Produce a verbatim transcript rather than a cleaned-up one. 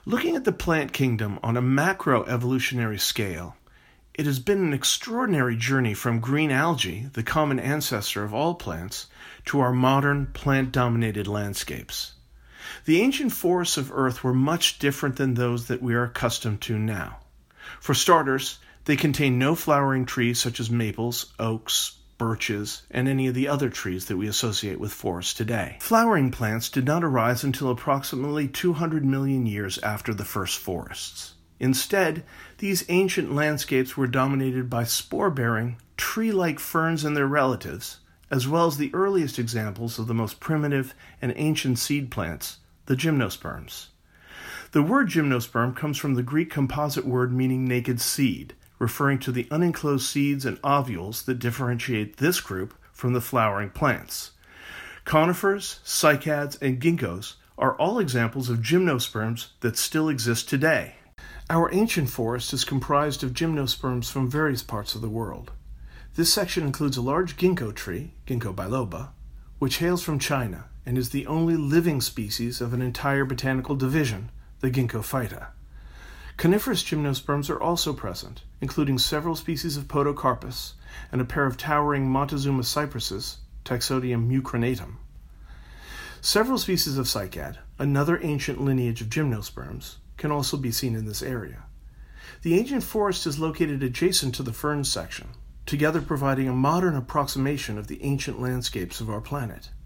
Looking at the plant kingdom on a macroevolutionary scale, it has been an extraordinary journey from green algae, the common ancestor of all plants, to our modern plant-dominated landscapes. The ancient forests of Earth were much different than those that we are accustomed to now. For starters, they contained no flowering trees such as maples, oaks, birches, and any of the other trees that we associate with forests today. Flowering plants did not arise until approximately two hundred million years after the first forests. Instead, these ancient landscapes were dominated by spore-bearing, tree-like ferns and their relatives, as well as the earliest examples of the most primitive and ancient seed plants, the gymnosperms. The word gymnosperm comes from the Greek composite word meaning naked seed, referring to the unenclosed seeds and ovules that differentiate this group from the flowering plants. Conifers, cycads, and ginkgos are all examples of gymnosperms that still exist today. Our ancient forest is comprised of gymnosperms from various parts of the world. This section includes a large ginkgo tree, Ginkgo biloba, which hails from China and is the only living species of an entire botanical division, the Ginkgo phyta. Coniferous gymnosperms are also present, including several species of Podocarpus and a pair of towering Montezuma cypresses, Taxodium mucronatum. Several species of cycad, another ancient lineage of gymnosperms, can also be seen in this area. The ancient forest is located adjacent to the ferns section, together providing a modern approximation of the ancient landscapes of our planet.